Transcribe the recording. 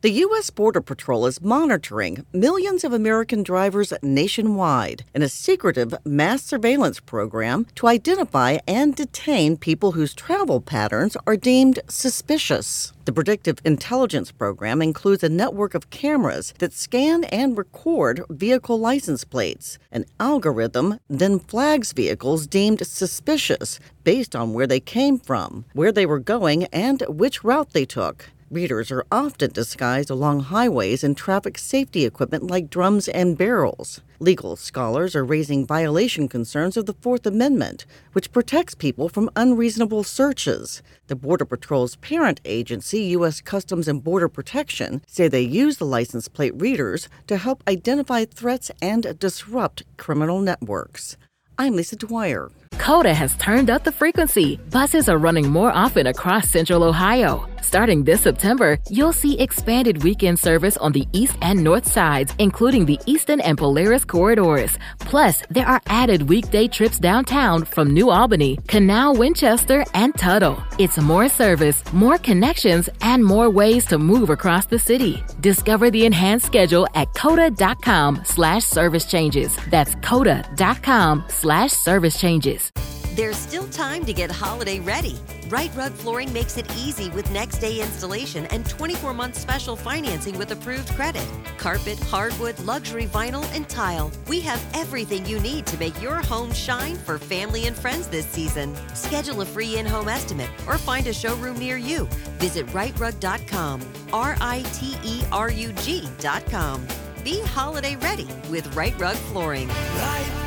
The U.S. Border Patrol is monitoring millions of American drivers nationwide in a secretive mass surveillance program to identify and detain people whose travel patterns are deemed suspicious. The Predictive Intelligence Program includes a network of cameras that scan and record vehicle license plates. An algorithm then flags vehicles deemed suspicious based on where they came from, where they were going, and which route they took. Readers are often disguised along highways in traffic safety equipment like drums and barrels. Legal scholars are raising violation concerns of the Fourth Amendment, which protects people from unreasonable searches. The Border Patrol's parent agency, U.S. Customs and Border Protection, say they use the license plate readers to help identify threats and disrupt criminal networks. I'm Lisa Dwyer. Coda has turned up the frequency. Buses are running more often across Central Ohio. Starting this September, you'll see expanded weekend service on the east and north sides, including the Eastern and Polaris corridors. Plus, there are added weekday trips downtown from New Albany, Canal, Winchester, and Tuttle. It's more service, more connections, and more ways to move across the city. Discover the enhanced schedule at coda.com/service changes. That's coda.com/service changes. There's still time to get holiday ready. Right Rug Flooring makes it easy with next-day installation and 24-month special financing with approved credit. Carpet, hardwood, luxury vinyl, and tile. We have everything you need to make your home shine for family and friends this season. Schedule a free in-home estimate or find a showroom near you. Visit rightrug.com, RITERUG.com. Be holiday ready with Right Rug Flooring. Right